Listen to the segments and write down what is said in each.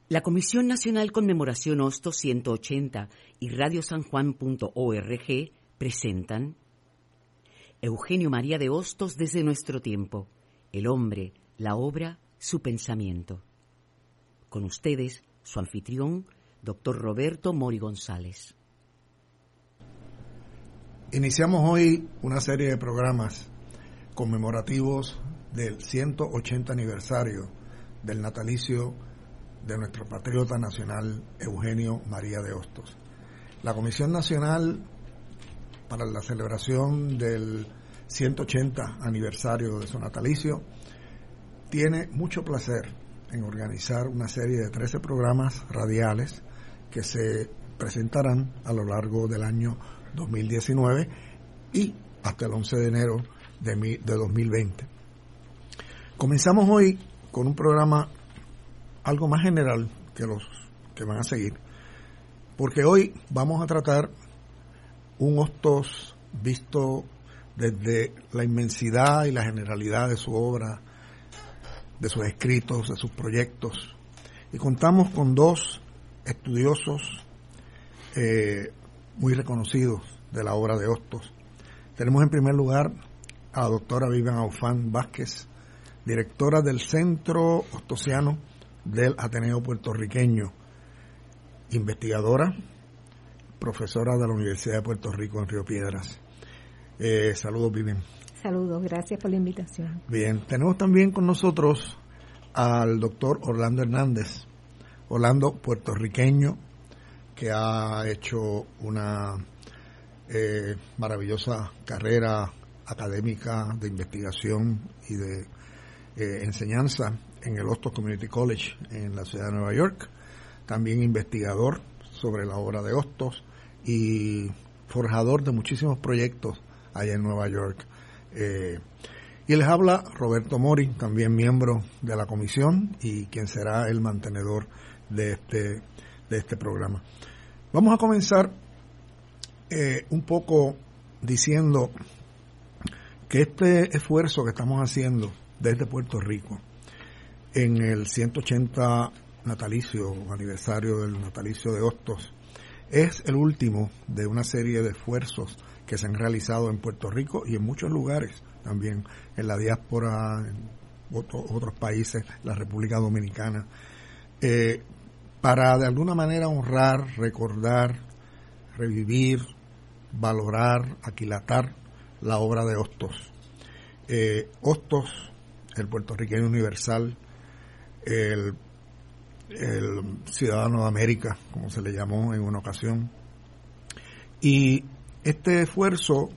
La Comisión Nacional Conmemoración Hostos 180 y radiosanjuan.org presentan Eugenio María de Hostos desde nuestro tiempo, el hombre, la obra, su pensamiento. Con ustedes, su anfitrión, Dr. Roberto Mori González. Iniciamos hoy una serie de programas conmemorativos del 180 aniversario del natalicio de nuestro patriota nacional Eugenio María de Hostos. La Comisión Nacional para la celebración del 180 aniversario de su natalicio tiene mucho placer en organizar una serie de 13 programas radiales que se presentarán a lo largo del año 2019 y hasta el 11 de enero de 2020. Comenzamos hoy con un programa algo más general que los que van a seguir, porque hoy vamos a tratar un Hostos visto desde la inmensidad y la generalidad de su obra, de sus escritos, de sus proyectos, y contamos con dos estudiosos muy reconocidos de la obra de Hostos. Tenemos en primer lugar a la doctora Vivian Aufán Vázquez, directora del Centro Hostosiano del Ateneo Puertorriqueño, investigadora, profesora de la Universidad de Puerto Rico en Río Piedras. Saludos, Vivian. Saludos, gracias por la invitación. Bien, tenemos también con nosotros al doctor Orlando Hernández, Orlando puertorriqueño, que ha hecho una maravillosa carrera académica de investigación y de enseñanza en el Hostos Community College en la ciudad de Nueva York, también investigador sobre la obra de Hostos y forjador de muchísimos proyectos allá en Nueva York. Y les habla Roberto Mori, también miembro de la comisión y quien será el mantenedor de este programa. Vamos a comenzar un poco diciendo que este esfuerzo que estamos haciendo desde Puerto Rico en el 180 natalicio o aniversario del natalicio de Hostos es el último de una serie de esfuerzos que se han realizado en Puerto Rico y en muchos lugares, también en la diáspora, en otros países, la República Dominicana, para de alguna manera honrar, recordar, revivir, valorar, aquilatar la obra de Hostos. Hostos, el puertorriqueño universal, el ciudadano de América, como se le llamó en una ocasión. Y este esfuerzo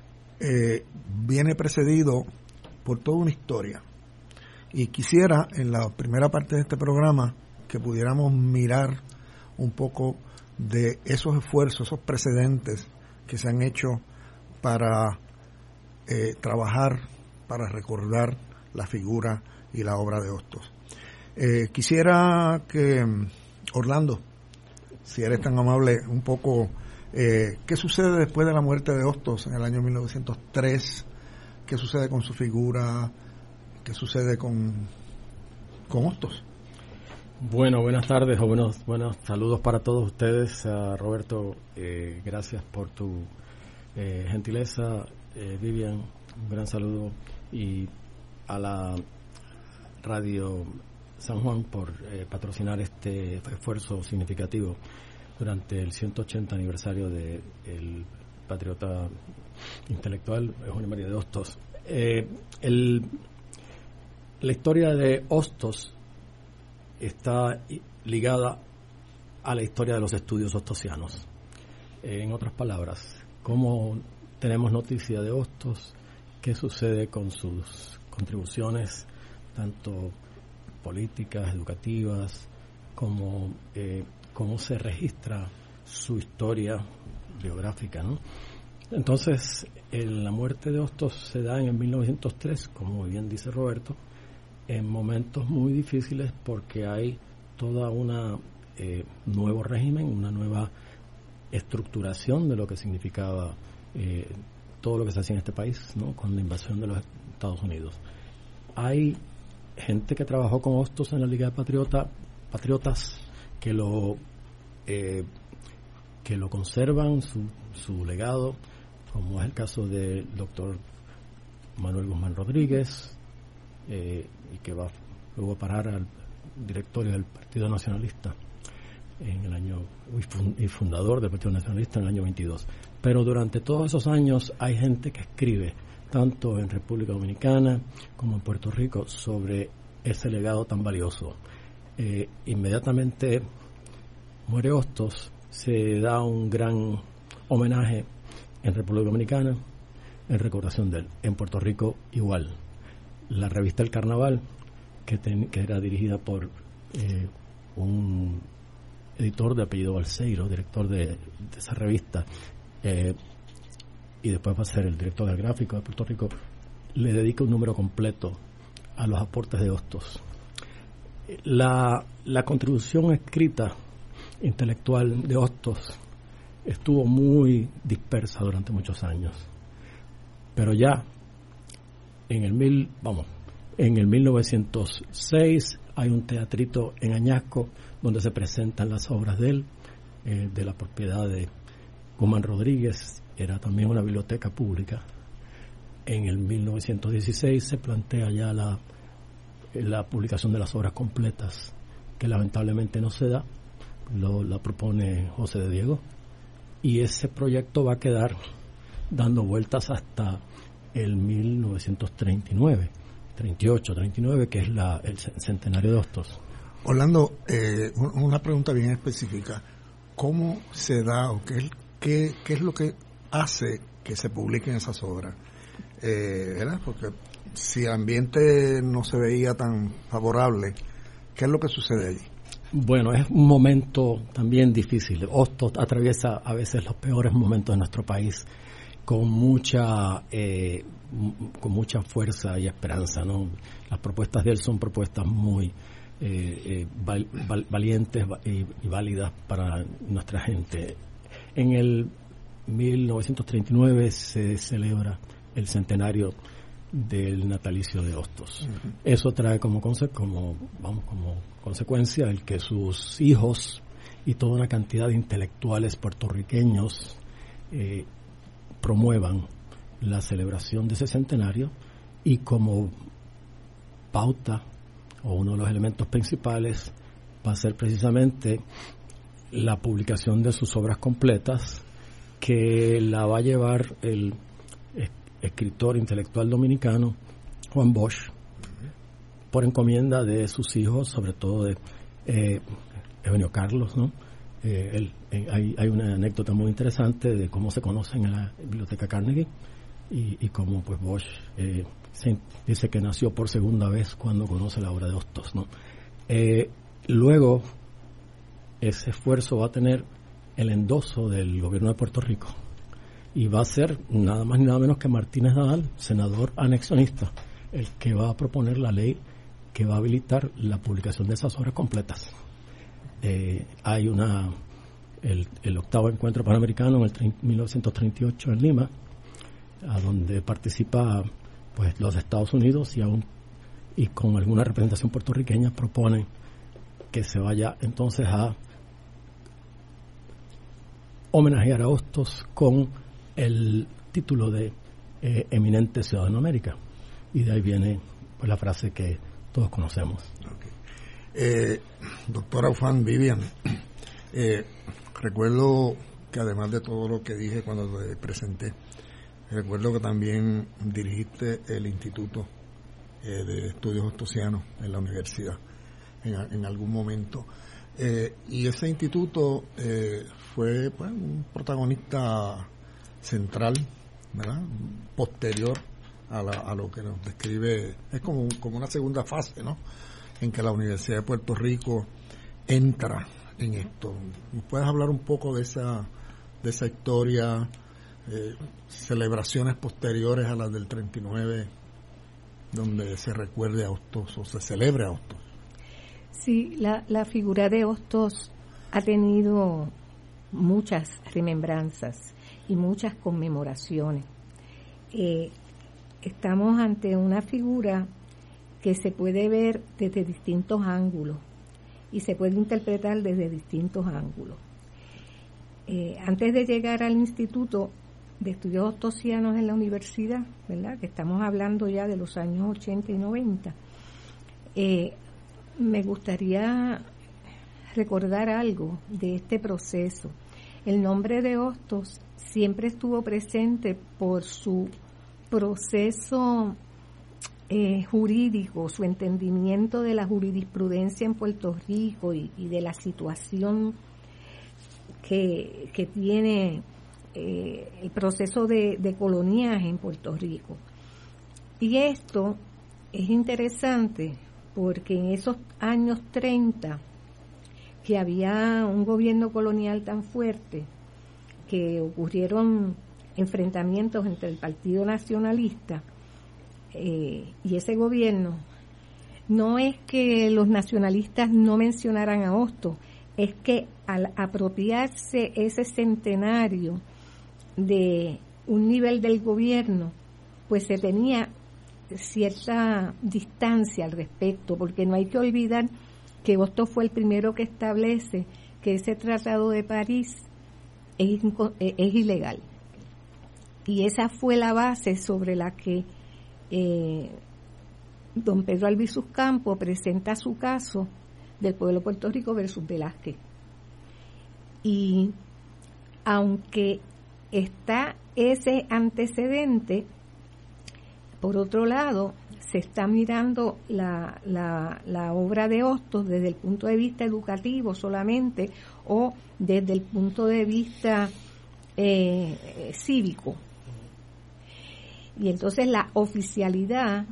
viene precedido por toda una historia. Y quisiera, en la primera parte de este programa, que pudiéramos mirar un poco de esos esfuerzos, esos precedentes que se han hecho para trabajar, para recordar la figura y la obra de Hostos. Quisiera que, Orlando, si eres tan amable, un poco, ¿qué sucede después de la muerte de Hostos en el año 1903? ¿Qué sucede con su figura? ¿Qué sucede con Hostos? Bueno, buenas tardes o buenos saludos para todos ustedes. Roberto, gracias por tu gentileza. Vivian, un gran saludo. Y a la Radio San Juan por patrocinar este esfuerzo significativo durante el 180 aniversario del patriota intelectual Eugenio María de Hostos. La historia de Hostos está ligada a la historia de los estudios hostosianos. En otras palabras, ¿cómo tenemos noticia de Hostos? ¿Qué sucede con sus contribuciones, tanto políticas, educativas, como cómo se registra su historia biográfica, ¿no? Entonces, la muerte de Hostos se da en el 1903, como bien dice Roberto, en momentos muy difíciles porque hay toda una nuevo régimen, una nueva estructuración de lo que significaba todo lo que se hacía en este país, ¿no? Con la invasión de los Estados Unidos. Hay gente que trabajó con Hostos en la Liga de Patriotas que lo conservan, su legado, como es el caso del doctor Manuel Guzmán Rodríguez, y que va luego a parar al directorio del Partido Nacionalista en el año y fundador del Partido Nacionalista en el año 22. Pero durante todos esos años hay gente que escribe tanto en República Dominicana como en Puerto Rico sobre ese legado tan valioso. Inmediatamente muere Hostos, se da un gran homenaje en República Dominicana en recordación de él. En Puerto Rico igual. La revista El Carnaval, que era dirigida por un editor de apellido Balseiro, director de esa revista, y después va a ser el director del Gráfico de Puerto Rico, le dedica un número completo a los aportes de Hostos. La contribución escrita intelectual de Hostos estuvo muy dispersa durante muchos años, pero ya en el 1906 hay un teatrito en Añasco donde se presentan las obras de él, de la propiedad de Guzmán Rodríguez. Era también una biblioteca pública. En el 1916 se plantea ya la publicación de las obras completas, que lamentablemente no se da. La propone José de Diego, y ese proyecto va a quedar dando vueltas hasta el 1939, 38, 39, que es el centenario de Hostos. Orlando, una pregunta bien específica. ¿Cómo se da o qué es lo que hace que se publiquen esas obras? ¿Verdad? Porque si el ambiente no se veía tan favorable, ¿qué es lo que sucede allí? Bueno, es un momento también difícil. Hostos atraviesa a veces los peores momentos de nuestro país con mucha fuerza y esperanza, ¿no? Las propuestas de él son propuestas muy valientes y válidas para nuestra gente. En el 1939 se celebra el centenario del natalicio de Hostos. Uh-huh. Eso trae como consecuencia el que sus hijos y toda una cantidad de intelectuales puertorriqueños promuevan la celebración de ese centenario, y como pauta o uno de los elementos principales va a ser precisamente la publicación de sus obras completas, que la va a llevar el escritor intelectual dominicano Juan Bosch, por encomienda de sus hijos, sobre todo de Eugenio Carlos, ¿no? Hay una anécdota muy interesante de cómo se conocen en la Biblioteca Carnegie y cómo pues Bosch se dice que nació por segunda vez cuando conoce la obra de Hostos, ¿no? Luego ese esfuerzo va a tener el endoso del gobierno de Puerto Rico, y va a ser nada más ni nada menos que Martínez Nadal, senador anexionista, el que va a proponer la ley que va a habilitar la publicación de esas obras completas. Hay el octavo encuentro panamericano en 1938 en Lima, a donde participa pues los Estados Unidos, y con alguna representación puertorriqueña propone que se vaya entonces a homenajear a Hostos con el título de eminente ciudadano de América, y de ahí viene pues la frase que todos conocemos. Okay. Doctora Ufán, Vivian, recuerdo que además de todo lo que dije cuando te presenté, recuerdo que también dirigiste el Instituto de Estudios Hostosianos en la universidad en algún momento, y ese instituto fue pues, un protagonista central, ¿verdad? Posterior a lo que nos describe, es como una segunda fase, ¿no? En que la Universidad de Puerto Rico entra en esto. ¿Nos puedes hablar un poco de esa historia, celebraciones posteriores a las del 39, donde se recuerde a Hostos o se celebre a Hostos? Sí, la figura de Hostos ha tenido muchas remembranzas y muchas conmemoraciones. Estamos ante una figura que se puede ver desde distintos ángulos. y se puede interpretar desde distintos ángulos. Antes de llegar al Instituto de Estudios Ostosianos en la universidad, ¿verdad?, que estamos hablando ya de los años 80 y 90, me gustaría recordar algo de este proceso. El nombre de Hostos siempre estuvo presente por su proceso jurídico, su entendimiento de la jurisprudencia en Puerto Rico y de la situación que tiene el proceso de coloniaje en Puerto Rico. Y esto es interesante porque en esos años 30, que había un gobierno colonial tan fuerte, que ocurrieron enfrentamientos entre el Partido Nacionalista y ese gobierno, no es que los nacionalistas no mencionaran a Hostos, es que al apropiarse ese centenario de un nivel del gobierno, pues se tenía cierta distancia al respecto, porque no hay que olvidar que Hostos fue el primero que establece que ese Tratado de París es ilegal. Y esa fue la base sobre la que don Pedro Albizu Campos presenta su caso del pueblo de Puerto Rico versus Velázquez. Y aunque está ese antecedente, por otro lado, se está mirando la obra de Hostos desde el punto de vista educativo solamente o desde el punto de vista cívico. Y entonces la oficialidad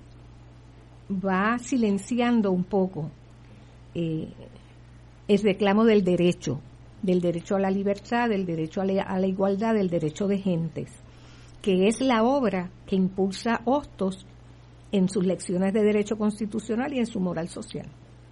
va silenciando un poco el reclamo del derecho a la libertad, del derecho a la igualdad, del derecho de gentes, que es la obra que impulsa Hostos en sus lecciones de derecho constitucional y en su moral social.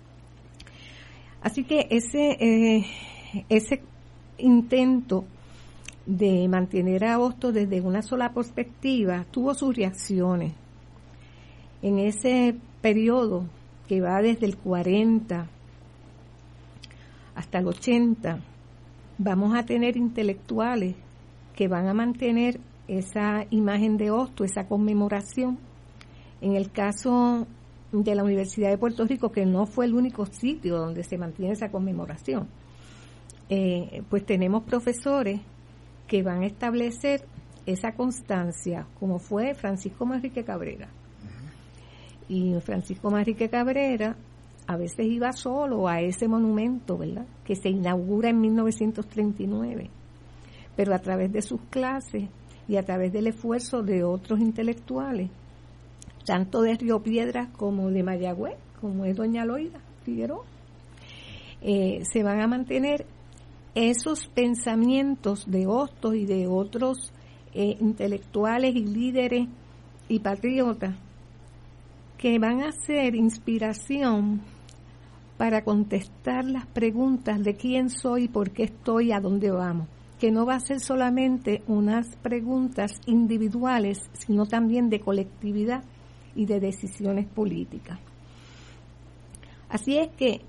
Así que ese intento de mantener a Hostos desde una sola perspectiva tuvo sus reacciones. En ese periodo que va desde el 40 hasta el 80, vamos a tener intelectuales que van a mantener esa imagen de Hostos, esa conmemoración. En el caso de la Universidad de Puerto Rico, que no fue el único sitio donde se mantiene esa conmemoración, pues tenemos profesores que van a establecer esa constancia, como fue Francisco Manrique Cabrera. Y Francisco Manrique Cabrera a veces iba solo a ese monumento, ¿verdad?, que se inaugura en 1939, pero a través de sus clases y a través del esfuerzo de otros intelectuales, tanto de Río Piedras como de Mayagüez, como es doña Loida Figueroa, se van a mantener esos pensamientos de Hostos y de otros intelectuales y líderes y patriotas que van a ser inspiración para contestar las preguntas de quién soy, por qué estoy, a dónde vamos, que no va a ser solamente unas preguntas individuales, sino también de colectividad y de decisiones políticas. Así es que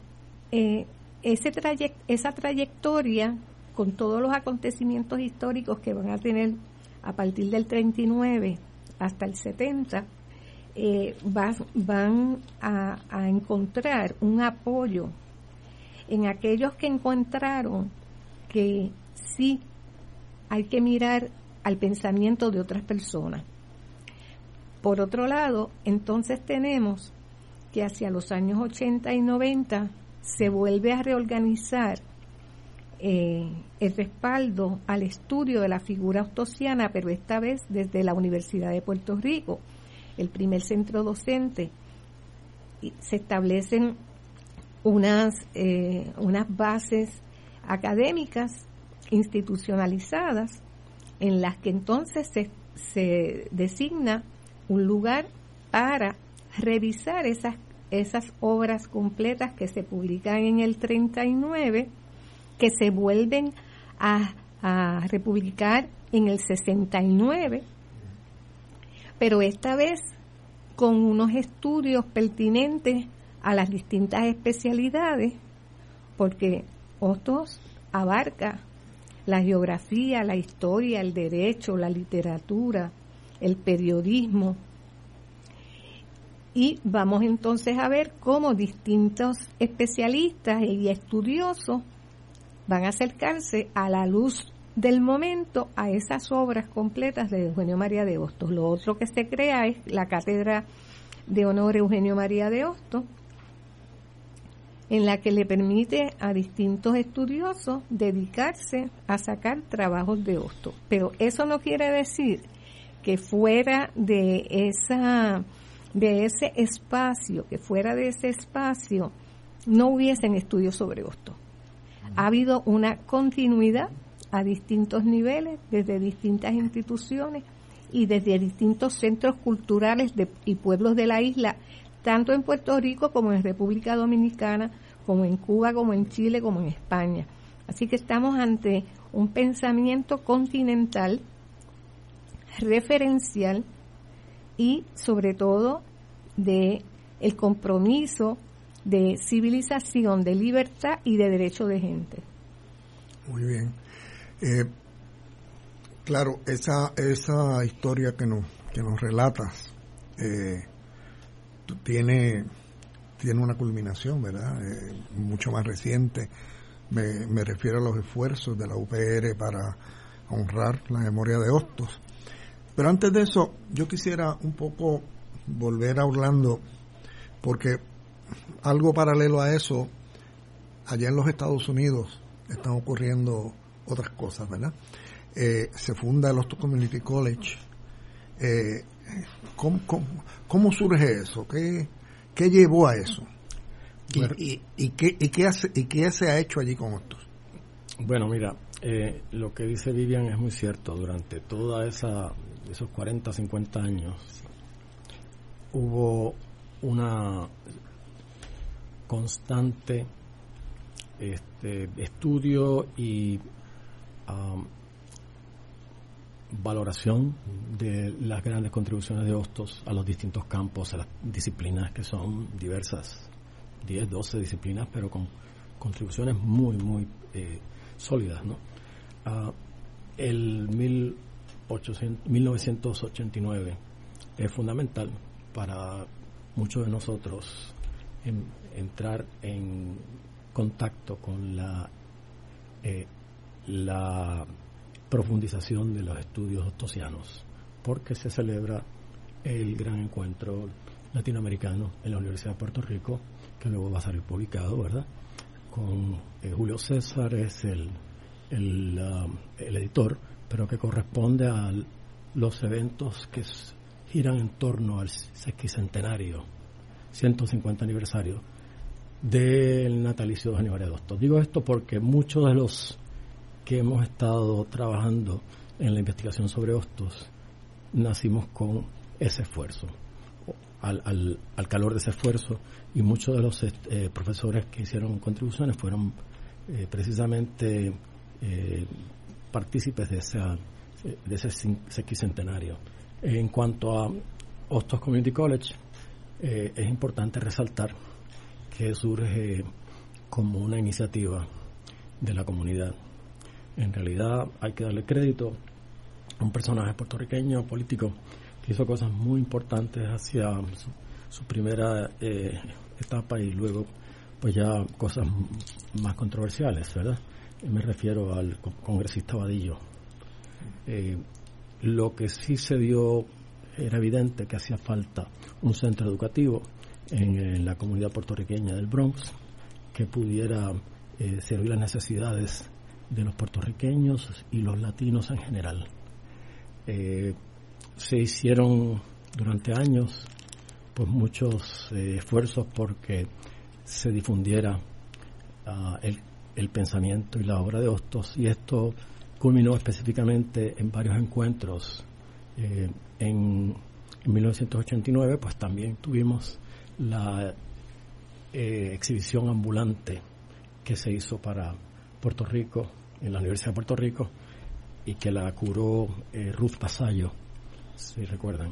esa trayectoria, con todos los acontecimientos históricos que van a tener a partir del 39 hasta el 70, van a encontrar un apoyo en aquellos que encontraron que sí hay que mirar al pensamiento de otras personas. Por otro lado, entonces tenemos que hacia los años 80 y 90 se vuelve a reorganizar el respaldo al estudio de la figura hostosiana, pero esta vez desde la Universidad de Puerto Rico, el primer centro docente. Se establecen unas bases académicas institucionalizadas en las que entonces se designa un lugar para revisar esas obras completas que se publican en el 39, que se vuelven a republicar en el 69, pero esta vez con unos estudios pertinentes a las distintas especialidades porque Hostos abarca la geografía, la historia, el derecho, la literatura, el periodismo. Y vamos entonces a ver cómo distintos especialistas y estudiosos van a acercarse a la luz del momento a esas obras completas de Eugenio María de Hostos. Lo otro que se crea es la Cátedra de Honor Eugenio María de Hostos, en la que le permite a distintos estudiosos dedicarse a sacar trabajos de Hostos. Pero eso no quiere decir que fuera de ese espacio, no hubiesen estudios sobre Hostos. Ha habido una continuidad a distintos niveles, desde distintas instituciones y desde distintos centros culturales y pueblos de la isla, tanto en Puerto Rico como en República Dominicana, como en Cuba, como en Chile, como en España. Así que estamos ante un pensamiento continental, referencial y sobre todo de el compromiso de civilización, de libertad y de derecho de gente. Muy bien. Claro, esa historia que nos relatas tiene una culminación, ¿verdad? Mucho más reciente. Me refiero a los esfuerzos de la UPR para honrar la memoria de Hostos. Pero antes de eso, yo quisiera un poco volver a Orlando, porque algo paralelo a eso, allá en los Estados Unidos están ocurriendo otras cosas, ¿verdad? Se funda el Hostos Community College. ¿Cómo surge eso? ¿Qué llevó a eso? ¿Y qué se ha hecho allí con Hostos? Bueno, mira, lo que dice Vivian es muy cierto. Durante toda esos 40, 50 años hubo una constante estudio y valoración de las grandes contribuciones de Hostos a los distintos campos, a las disciplinas que son diversas, 10, 12 disciplinas, pero con contribuciones muy, muy sólidas, ¿no? El 1989 es fundamental para muchos de nosotros entrar en contacto con la profundización de los estudios hostosianos, porque se celebra el gran encuentro latinoamericano en la Universidad de Puerto Rico, que luego va a salir publicado, ¿verdad? Con Julio César es el editor, pero que corresponde a los eventos que giran en torno al sesquicentenario, 150 aniversario del natalicio de Eugenio María de Hostos. Digo esto porque muchos de los que hemos estado trabajando en la investigación sobre Hostos nacimos con ese esfuerzo, al calor de ese esfuerzo, y muchos de los profesores que hicieron contribuciones fueron precisamente partícipes de ese sesquicentenario. En cuanto a Hostos Community College, es importante resaltar que surge como una iniciativa de la comunidad. En realidad hay que darle crédito a un personaje puertorriqueño, político, que hizo cosas muy importantes hacia su primera etapa, y luego pues ya cosas más controversiales, ¿verdad? Me refiero al congresista Vadillo. Lo que sí se dio, era evidente que hacía falta un centro educativo en la comunidad puertorriqueña del Bronx que pudiera servir las necesidades de los puertorriqueños y los latinos en general. Se hicieron durante años pues muchos esfuerzos porque se difundiera el pensamiento y la obra de Hostos, y esto culminó específicamente en varios encuentros. En 1989 pues también tuvimos la exhibición ambulante que se hizo para Puerto Rico, en la Universidad de Puerto Rico, y que la curó Ruth Pasayo, si recuerdan.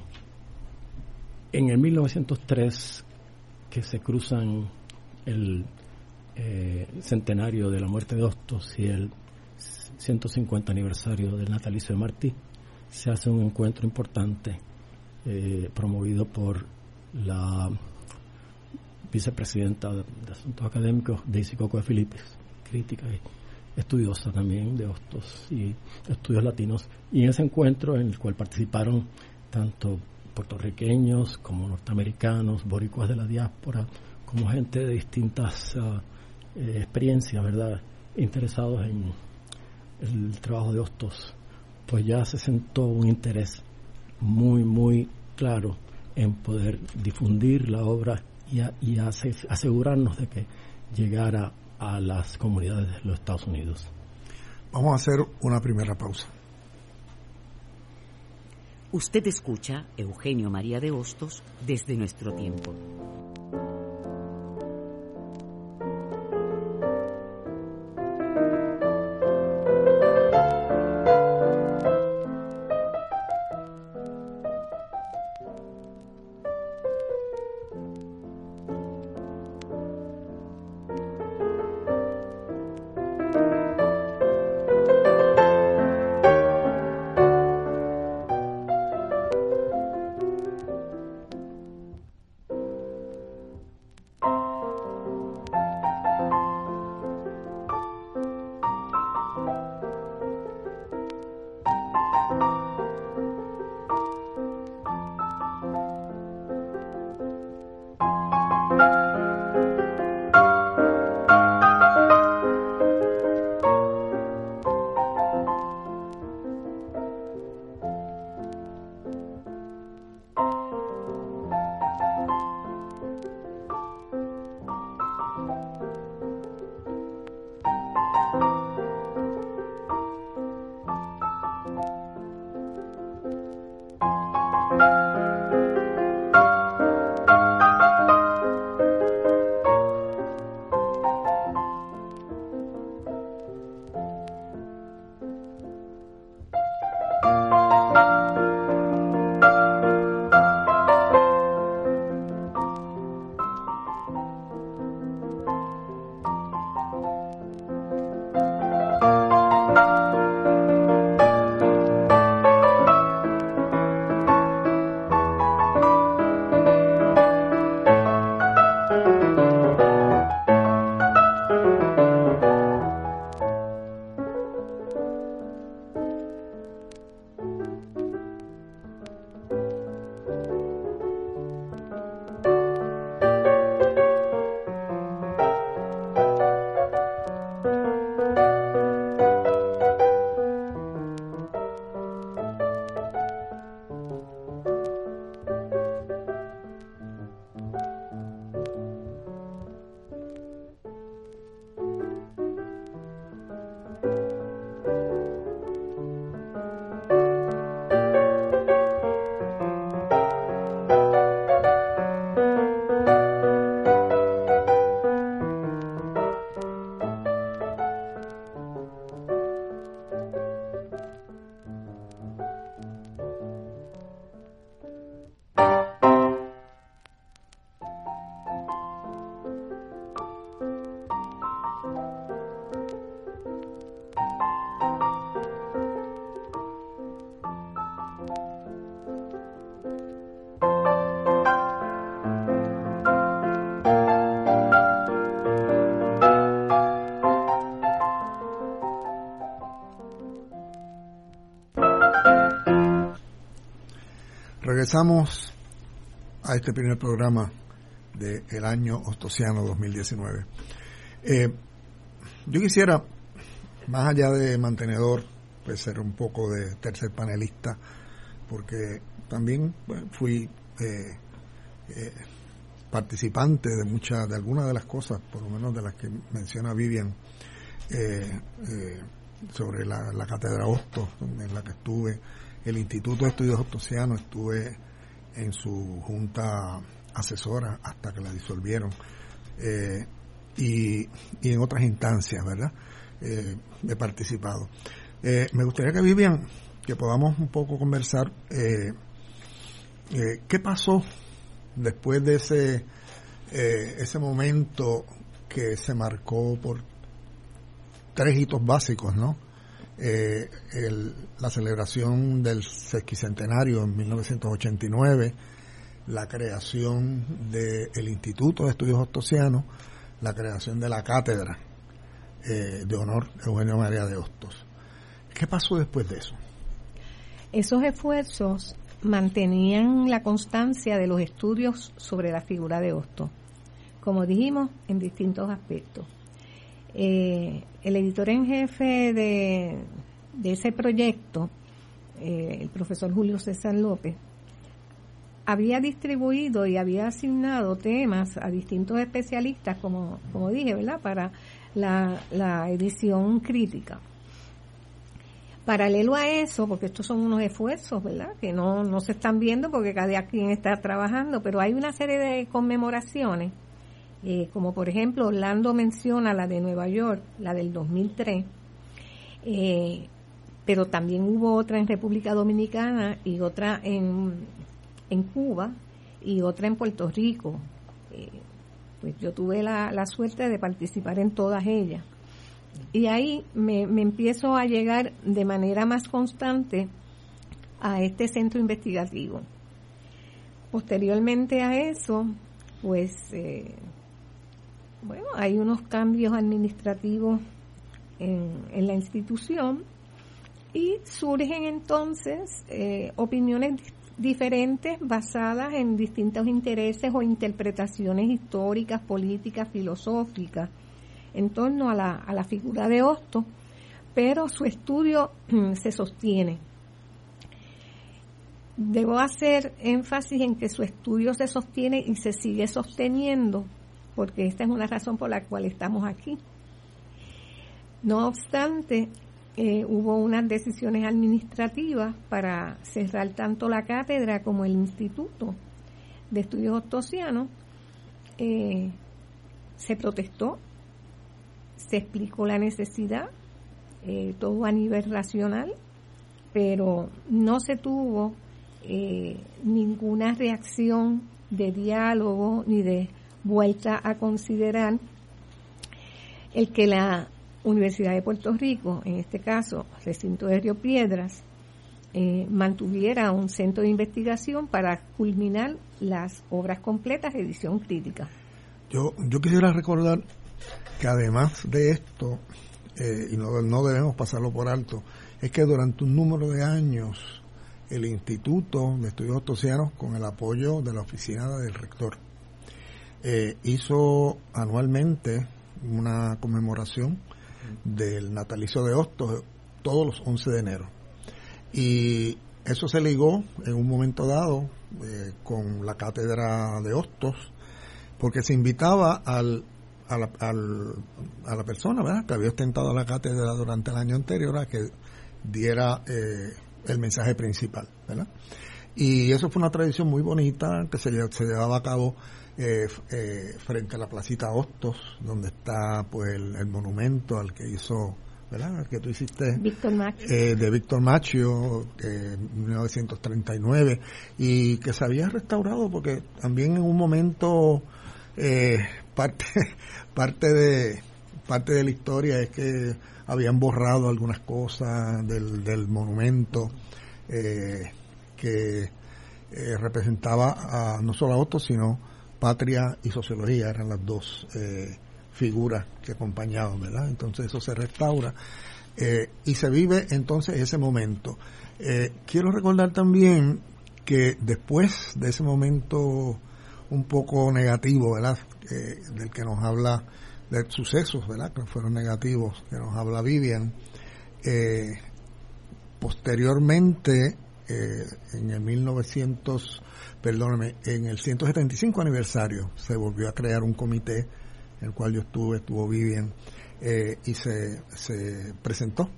En el 1903, que se cruzan el centenario de la muerte de Hostos y el 150 aniversario del natalicio de Martí, se hace un encuentro importante promovido por la vicepresidenta de Asuntos Académicos, Daisy Coco de Filipis, crítica y estudiosa también de Hostos y estudios latinos, y en ese encuentro, en el cual participaron tanto puertorriqueños como norteamericanos, boricuas de la diáspora, como gente de distintas experiencias, ¿verdad?, interesados en el trabajo de Hostos, pues ya se sentó un interés muy, muy claro en poder difundir la obra y asegurarnos de que llegara a las comunidades de los Estados Unidos. Vamos a hacer una primera pausa. Usted escucha Eugenio María de Hostos desde nuestro tiempo. Regresamos a este primer programa del año Hostosiano 2019. Yo quisiera, más allá de mantenedor, pues ser un poco de tercer panelista, porque también fui participante de algunas de las cosas, por lo menos de las que menciona Vivian, sobre la cátedra Hostos, en la que estuve, el Instituto de Estudios Hostosianos, estuve en su junta asesora hasta que la disolvieron, y en otras instancias, ¿verdad? He participado. Me gustaría que Vivian, que podamos un poco conversar, ¿qué pasó después de ese momento que se marcó por 3 hitos básicos, ¿no? La celebración del sesquicentenario en 1989, la creación del Instituto de Estudios Hostosianos, la creación de la cátedra de honor Eugenio María de Hostos. ¿Qué pasó después de eso? Esos esfuerzos mantenían la constancia de los estudios sobre la figura de Hostos, como dijimos, en distintos aspectos. El editor en jefe de ese proyecto, el profesor Julio César López, había distribuido y había asignado temas a distintos especialistas, como dije, ¿verdad?, para la edición crítica. Paralelo a eso, porque estos son unos esfuerzos, ¿verdad?, que no se están viendo porque cada quien está trabajando, pero hay una serie de conmemoraciones, como por ejemplo Orlando menciona la de Nueva York, la del 2003, pero también hubo otra en República Dominicana y otra en Cuba y otra en Puerto Rico. Pues yo tuve la suerte de participar en todas ellas. Y ahí me empiezo a llegar de manera más constante a este centro investigativo. Posteriormente a eso, pues, hay unos cambios administrativos en la institución y surgen entonces opiniones diferentes basadas en distintos intereses o interpretaciones históricas, políticas, filosóficas en torno a la figura de Hostos, pero su estudio se sostiene. Debo hacer énfasis en que su estudio se sostiene y se sigue sosteniendo, porque esta es una razón por la cual estamos aquí. No obstante, hubo unas decisiones administrativas para cerrar tanto la cátedra como el Instituto de Estudios Hostosianos. Se protestó, se explicó la necesidad, todo a nivel racional, pero no se tuvo ninguna reacción de diálogo ni de vuelta a considerar el que la Universidad de Puerto Rico, en este caso recinto de Río Piedras, mantuviera un centro de investigación para culminar las obras completas de edición crítica. Yo quisiera recordar que además de esto, y no debemos pasarlo por alto, es que durante un número de años el Instituto de Estudios Hostosianos, con el apoyo de la oficina del rector, hizo anualmente una conmemoración del natalicio de Hostos todos los 11 de enero. Y eso se ligó en un momento dado con la cátedra de Hostos, porque se invitaba a la persona, ¿verdad?, que había ostentado la cátedra durante el año anterior a que diera el mensaje principal, ¿verdad? Y eso fue una tradición muy bonita que se llevaba a cabo frente a la placita Hostos, donde está pues el monumento al que hizo, ¿verdad?, al que tú hiciste, Víctor Macchio, de Víctor Macchio, en 1939, y que se había restaurado porque también en un momento parte de la historia es que habían borrado algunas cosas del monumento que representaba no solo a Hostos, sino patria y sociología, eran las dos figuras que acompañaban, ¿verdad? Entonces eso se restaura y se vive entonces ese momento. Quiero recordar también que después de ese momento un poco negativo, ¿verdad?, del que nos habla, de sucesos, ¿verdad?, que fueron negativos, que nos habla Vivian, posteriormente en el 175 aniversario se volvió a crear un comité en el cual yo estuvo Vivian, y se presentó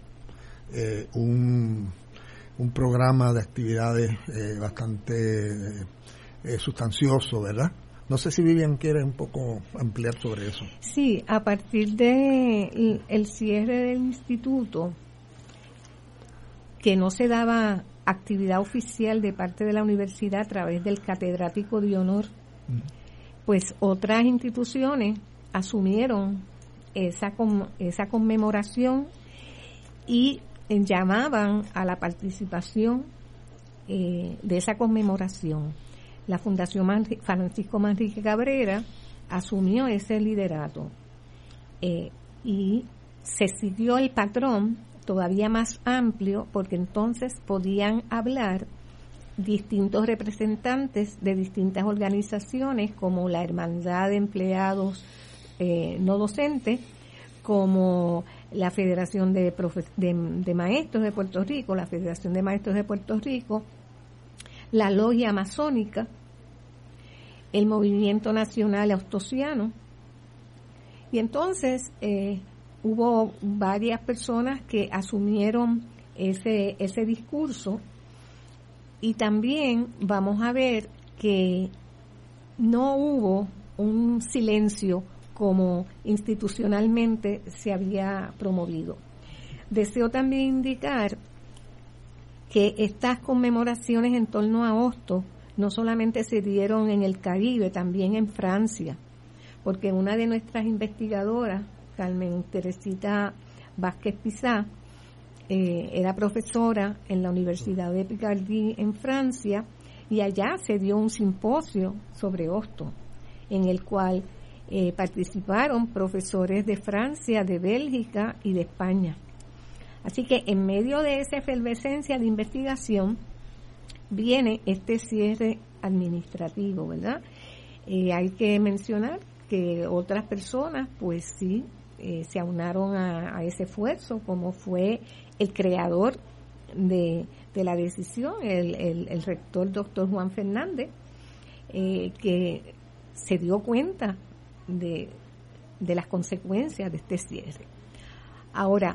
un programa de actividades bastante sustancioso, ¿verdad? No sé si Vivian quiere un poco ampliar sobre eso. Sí, a partir de el cierre del instituto, que no se daba actividad oficial de parte de la universidad a través del catedrático de honor, pues otras instituciones asumieron esa conmemoración y llamaban a la participación de esa conmemoración. La Fundación Francisco Manrique Cabrera asumió ese liderato y se siguió el patrón todavía más amplio, porque entonces podían hablar distintos representantes de distintas organizaciones, como la Hermandad de Empleados No Docentes, como la Federación de Maestros de Puerto Rico, la Federación de Maestros de Puerto Rico, la Logia Masónica, el Movimiento Nacional Ostosiano. Y entonces hubo varias personas que asumieron ese discurso, y también vamos a ver que no hubo un silencio como institucionalmente se había promovido. Deseo también indicar que estas conmemoraciones en torno a Hostos no solamente se dieron en el Caribe, también en Francia, porque una de nuestras investigadoras, Carmen Teresita Vázquez Pizá, era profesora en la Universidad de Picardie en Francia, y allá se dio un simposio sobre Hostos, en el cual participaron profesores de Francia, de Bélgica y de España. Así que en medio de esa efervescencia de investigación viene este cierre administrativo, ¿verdad? Hay que mencionar que otras personas, pues sí, se aunaron a ese esfuerzo, como fue el creador de la decisión, el rector doctor Juan Fernández, que se dio cuenta de las consecuencias de este cierre. Ahora,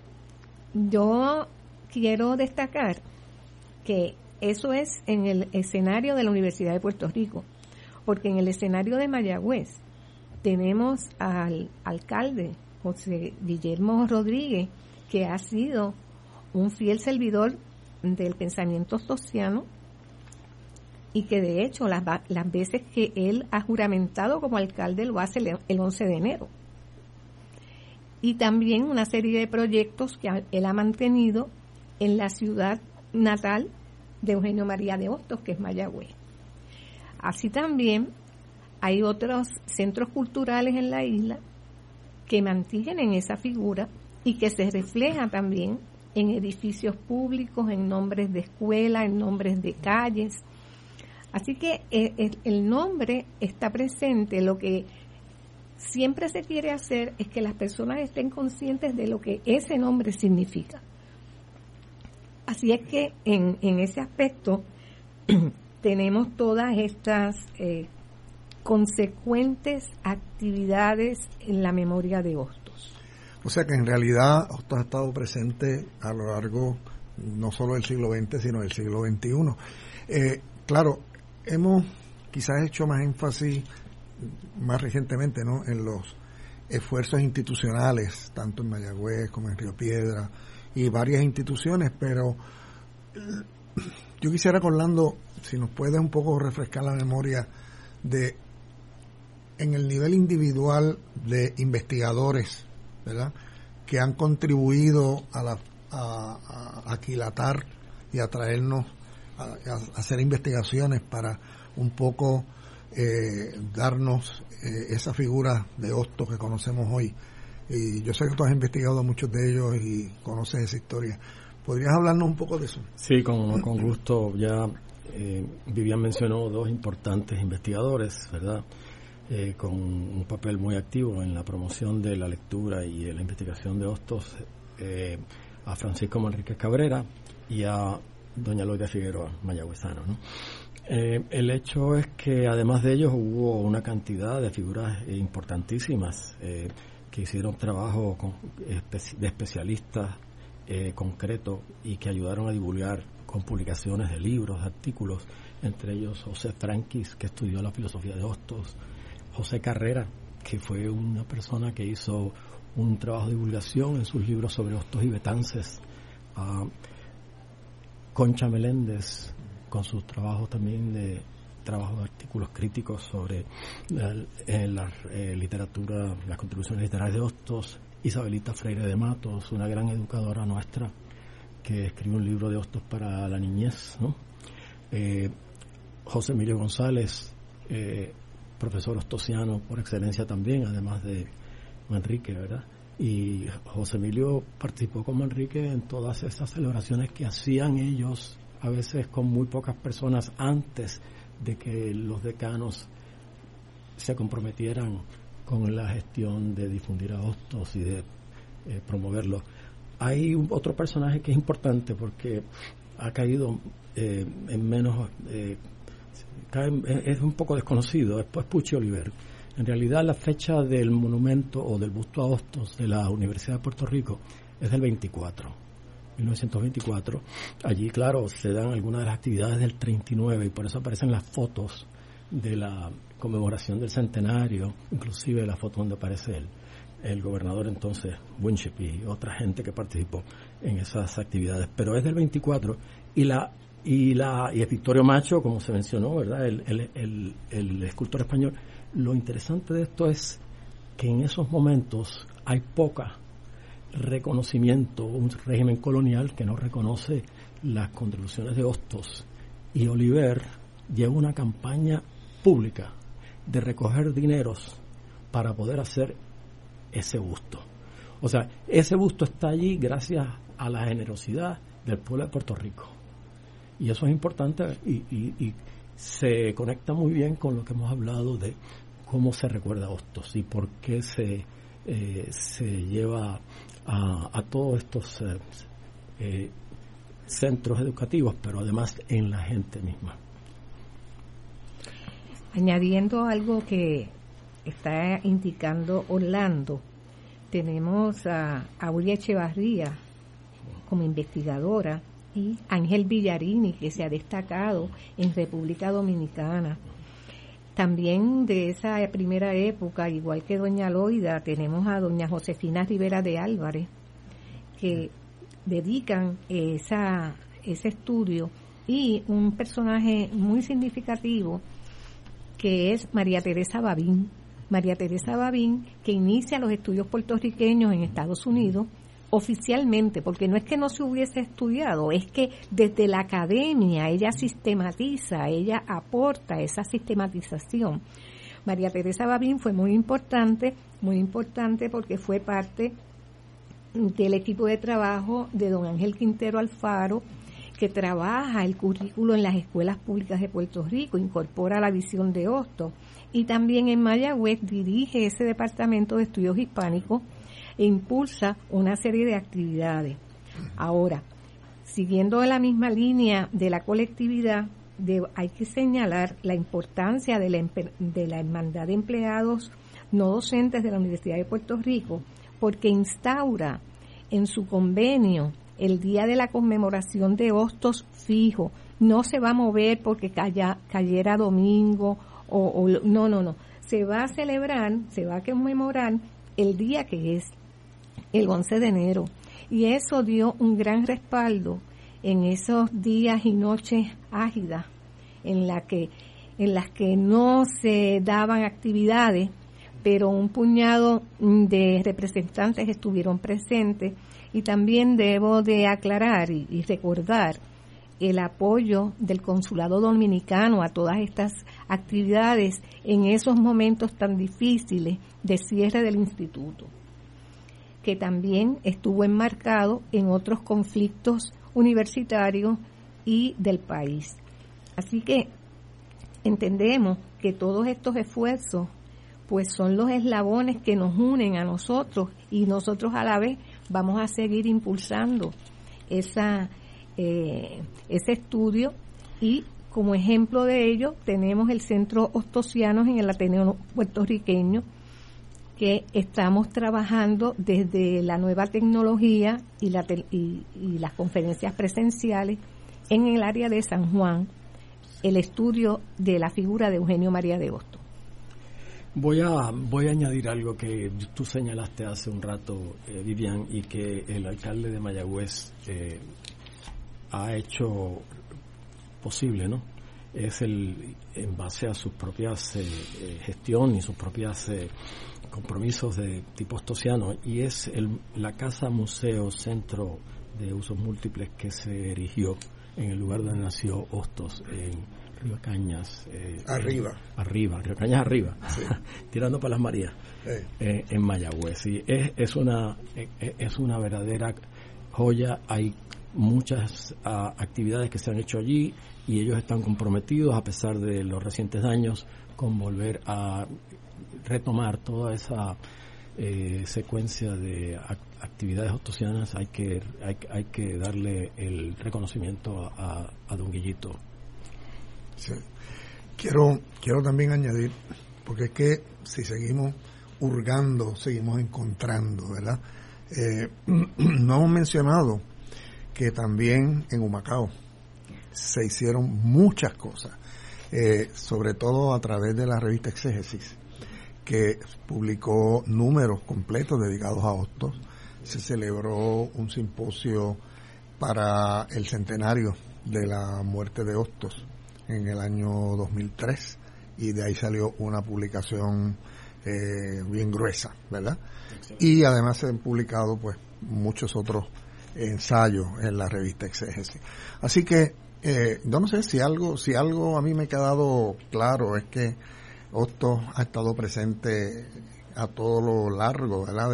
yo quiero destacar que eso es en el escenario de la Universidad de Puerto Rico, porque en el escenario de Mayagüez tenemos al alcalde José Guillermo Rodríguez, que ha sido un fiel servidor del pensamiento ostosiano, y que de hecho las veces que él ha juramentado como alcalde lo hace el 11 de enero. Y también una serie de proyectos que él ha mantenido en la ciudad natal de Eugenio María de Hostos, que es Mayagüez. Así también hay otros centros culturales en la isla que mantienen esa figura y que se refleja también en edificios públicos, en nombres de escuelas, en nombres de calles. Así que el nombre está presente. Lo que siempre se quiere hacer es que las personas estén conscientes de lo que ese nombre significa. Así es que en ese aspecto tenemos todas estas consecuentes actividades en la memoria de Hostos. O sea que en realidad Hostos ha estado presente a lo largo no solo del siglo XX, sino del siglo XXI. Claro, hemos quizás hecho más énfasis más recientemente, ¿no?, en los esfuerzos institucionales, tanto en Mayagüez como en Río Piedra y varias instituciones, pero yo quisiera, Orlando, si nos puedes un poco refrescar la memoria de, en el nivel individual de investigadores, ¿verdad?, que han contribuido a aquilatar y a traernos a hacer investigaciones para un poco darnos esa figura de Hostos que conocemos hoy. Y yo sé que tú has investigado a muchos de ellos y conoces esa historia. ¿Podrías hablarnos un poco de eso? Sí, con gusto. Ya Vivian mencionó dos importantes investigadores, ¿verdad?, con un papel muy activo en la promoción de la lectura y la investigación de Hostos, a Francisco Manríquez Cabrera y a doña Loida Figueroa, mayagüezano, ¿no? El hecho es que además de ellos hubo una cantidad de figuras importantísimas que hicieron trabajo de especialistas concretos y que ayudaron a divulgar con publicaciones de libros, artículos, entre ellos José Franquis, que estudió la filosofía de Hostos, José Carrera, que fue una persona que hizo un trabajo de divulgación en sus libros sobre Hostos y Betances, Concha Meléndez, con sus trabajos también de trabajos de artículos críticos sobre la literatura, las contribuciones literarias de Hostos. Isabelita Freire de Matos, una gran educadora nuestra, que escribió un libro de Hostos para la niñez, ¿no? José Emilio González, profesor hostosiano por excelencia también, además de Manrique, ¿verdad? Y José Emilio participó con Manrique en todas esas celebraciones que hacían ellos, a veces con muy pocas personas, antes de que los decanos se comprometieran con la gestión de difundir a Hostos y de promoverlo. Hay otro personaje que es importante porque ha caído en menos... es un poco desconocido, después Pucci Oliver. En realidad la fecha del monumento o del busto a Hostos de la Universidad de Puerto Rico es del 1924. Allí, claro, se dan algunas de las actividades del 39 y por eso aparecen las fotos de la conmemoración del centenario, inclusive la foto donde aparece el gobernador entonces, Winship, y otra gente que participó en esas actividades. Pero es del 24 y es Victorio Macho, como se mencionó, ¿verdad? El escultor español. Lo interesante de esto es que en esos momentos hay poca reconocimiento, un régimen colonial que no reconoce las contribuciones de Hostos, y Oliver lleva una campaña pública de recoger dineros para poder hacer ese busto. O sea, ese busto está allí gracias a la generosidad del pueblo de Puerto Rico. Y eso es importante y se conecta muy bien con lo que hemos hablado de cómo se recuerda a Hostos y por qué se lleva a todos estos centros educativos, pero además en la gente misma. Añadiendo algo que está indicando Orlando, tenemos a Aurea Echevarría como investigadora y Ángel Villarini, que se ha destacado en República Dominicana. También de esa primera época, igual que doña Loida, tenemos a doña Josefina Rivera de Álvarez, que dedican ese estudio, y un personaje muy significativo que es María Teresa Babín. María Teresa Babín, que inicia los estudios puertorriqueños en Estados Unidos oficialmente, porque no es que no se hubiese estudiado, es que desde la academia ella sistematiza, ella aporta esa sistematización. María Teresa Babín fue muy importante porque fue parte del equipo de trabajo de don Ángel Quintero Alfaro, que trabaja el currículo en las escuelas públicas de Puerto Rico, incorpora la visión de Hostos, y también en Mayagüez dirige ese departamento de estudios hispánicos e impulsa una serie de actividades. Ahora, siguiendo la misma línea de la colectividad, hay que señalar la importancia de la Hermandad de Empleados No Docentes de la Universidad de Puerto Rico, porque instaura en su convenio el día de la conmemoración de Hostos fijo. No se va a mover porque cayera domingo no. Se va a celebrar, se va a conmemorar el día que es el 11 de enero. Y eso dio un gran respaldo en esos días y noches ágidas en las que no se daban actividades, pero un puñado de representantes estuvieron presentes. Y también debo de aclarar y recordar el apoyo del Consulado Dominicano a todas estas actividades en esos momentos tan difíciles de cierre del instituto, que también estuvo enmarcado en otros conflictos universitarios y del país. Así que entendemos que todos estos esfuerzos pues son los eslabones que nos unen a nosotros, y nosotros a la vez vamos a seguir impulsando ese estudio. Y como ejemplo de ello tenemos el Centro Hostosianos en el Ateneo Puertorriqueño, que estamos trabajando desde la nueva tecnología y las conferencias presenciales en el área de San Juan, el estudio de la figura de Eugenio María de Hostos. Voy a añadir algo que tú señalaste hace un rato, Vivian, y que el alcalde de Mayagüez ha hecho posible, ¿no? es en base a sus propias gestión y sus propias compromisos de tipo ostosiano, y es la casa museo centro de usos múltiples que se erigió en el lugar donde nació Hostos, en Río Cañas Río Cañas arriba, sí. Tirando para las Marías, en Mayagüez. Y es una verdadera joya. Hay muchas actividades que se han hecho allí y ellos están comprometidos, a pesar de los recientes daños, con volver a retomar toda esa secuencia de actividades ostosianas. Hay que darle el reconocimiento a don Guillito. Sí. Quiero también añadir, porque es que si seguimos hurgando, seguimos encontrando, ¿verdad? No hemos mencionado que también en Humacao se hicieron muchas cosas, sobre todo a través de la revista Exégesis, que publicó números completos dedicados a Hostos. Se celebró un simposio para el centenario de la muerte de Hostos en el año 2003, y de ahí salió una publicación bien gruesa, ¿verdad? Excelente. Y además se han publicado pues muchos otros ensayos en la revista Exégesis. Así que yo no sé si algo a mí me ha quedado claro es que Hostos ha estado presente a todo lo largo, ¿verdad?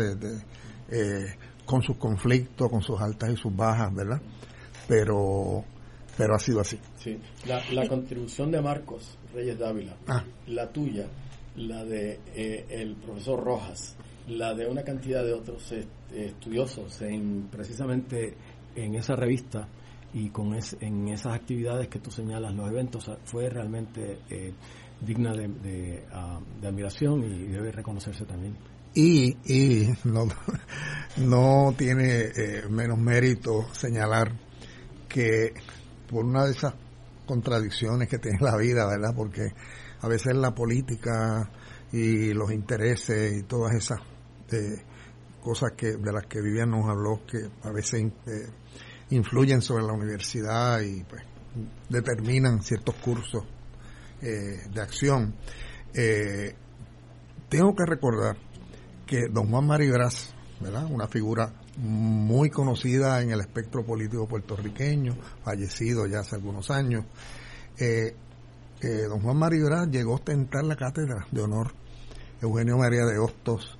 Con sus conflictos, con sus altas y sus bajas, ¿verdad? Pero ha sido así. Sí. La contribución de Marcos Reyes Dávila, la tuya, la de el profesor Rojas, la de una cantidad de otros estudiosos precisamente en esa revista y en esas actividades que tú señalas, los eventos, fue realmente digna de admiración y debe reconocerse también. Y no tiene menos mérito señalar que por una de esas contradicciones que tiene la vida, ¿verdad? Porque a veces la política y los intereses y todas esas cosas de las que Vivian nos habló, que a veces influyen sobre la universidad y pues determinan ciertos cursos de acción. Tengo que recordar que don Juan Maribraz, ¿verdad?, una figura muy conocida en el espectro político puertorriqueño, fallecido ya hace algunos años, don Juan Maribraz llegó a ostentar la cátedra de honor Eugenio María de Hostos,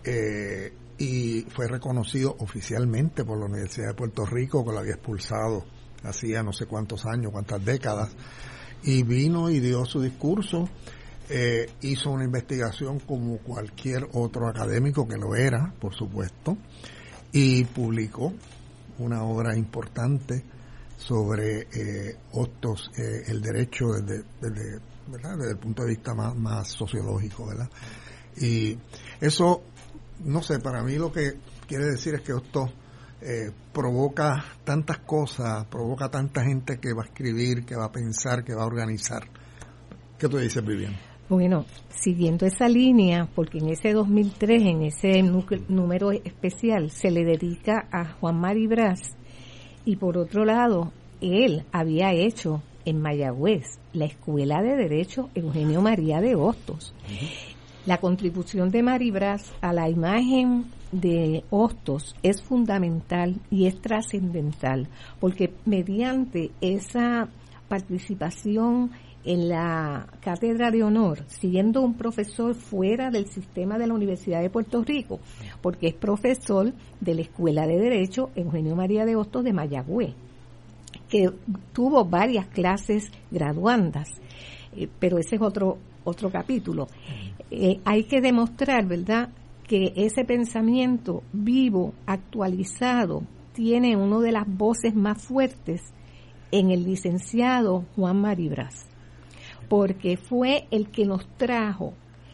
y fue reconocido oficialmente por la Universidad de Puerto Rico, que lo había expulsado hacía no sé cuántos años, cuántas décadas, y vino y dio su discurso. Hizo una investigación como cualquier otro académico que lo era, por supuesto, y publicó una obra importante sobre Hostos, el derecho desde el punto de vista más sociológico, ¿verdad? Y eso, no sé, para mí lo que quiere decir es que Hostos provoca tantas cosas, provoca tanta gente que va a escribir, que va a pensar, que va a organizar. ¿Qué tú dices, Vivian? Bueno, siguiendo esa línea, porque en ese 2003, en ese número especial, se le dedica a Juan Maribraz, y por otro lado, él había hecho en Mayagüez la Escuela de Derecho Eugenio María de Hostos. La contribución de Maribraz a la imagen de Hostos es fundamental y es trascendental, porque mediante esa participación en la cátedra de honor, siendo un profesor fuera del sistema de la Universidad de Puerto Rico, porque es profesor de la Escuela de Derecho Eugenio María de Hostos de Mayagüez, que tuvo varias clases graduandas, pero ese es otro capítulo. Hay que demostrar, ¿verdad?, que ese pensamiento vivo, actualizado, tiene una de las voces más fuertes en el licenciado Juan Maribraz, porque fue el que nos trajo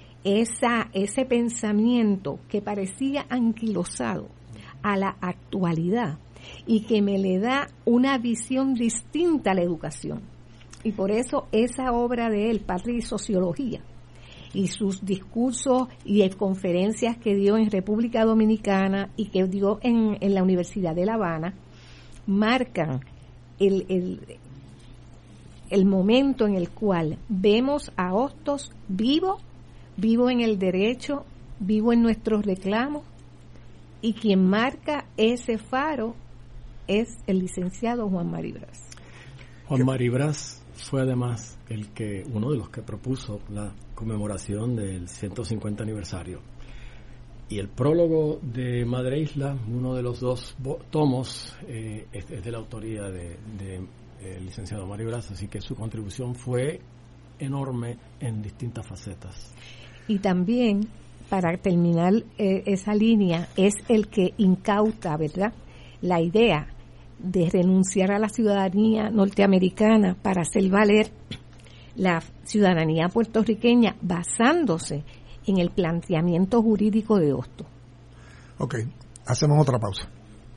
ese pensamiento que parecía anquilosado a la actualidad y que me le da una visión distinta a la educación. Y por eso esa obra de él, Patria y Sociología, y sus discursos y conferencias que dio en República Dominicana y que dio en la Universidad de La Habana, marcan el momento en el cual vemos a Hostos vivo en el derecho, vivo en nuestros reclamos, y quien marca ese faro es el licenciado Juan Mari Brás. Juan Mari Brás fue además uno de los que propuso la conmemoración del 150 aniversario. Y el prólogo de Madre Isla, uno de los dos tomos, es de la autoría del licenciado Mari Brás, así que su contribución fue enorme en distintas facetas. Y también, para terminar esa línea, es el que incauta, ¿verdad?, la idea de renunciar a la ciudadanía norteamericana para hacer valer la ciudadanía puertorriqueña basándose en el planteamiento jurídico de Hostos. Ok, hacemos otra pausa.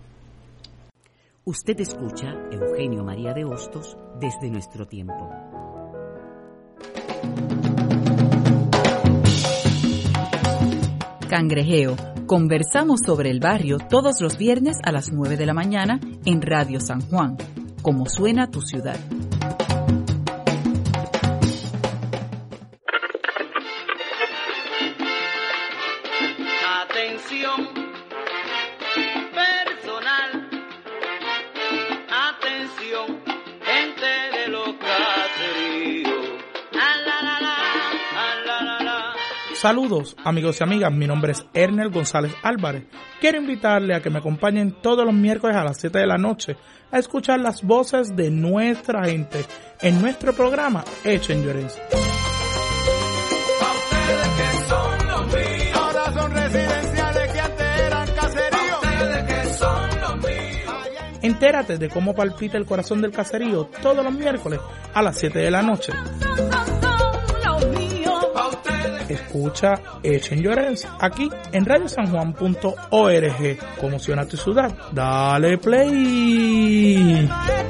Usted escucha Eugenio María de Hostos desde nuestro tiempo. Cangrejeo. Conversamos sobre el barrio todos los viernes a las 9 de la mañana en Radio San Juan. Cómo suena tu ciudad. Atención personal, atención gente de los caseríos. Saludos amigos y amigas, mi nombre es Ernel González Álvarez. Quiero invitarle a que me acompañen todos los miércoles a las 7 de la noche a escuchar las voces de nuestra gente en nuestro programa Echen Llorencia. Ahora son residenciales que antes eran caseríos. Entérate de cómo palpita el corazón del caserío todos los miércoles a las 7 de la noche. Escucha Echen Llorencia aquí en radiosanjuan.org. ¿Cómo suena tu ciudad? Dale play.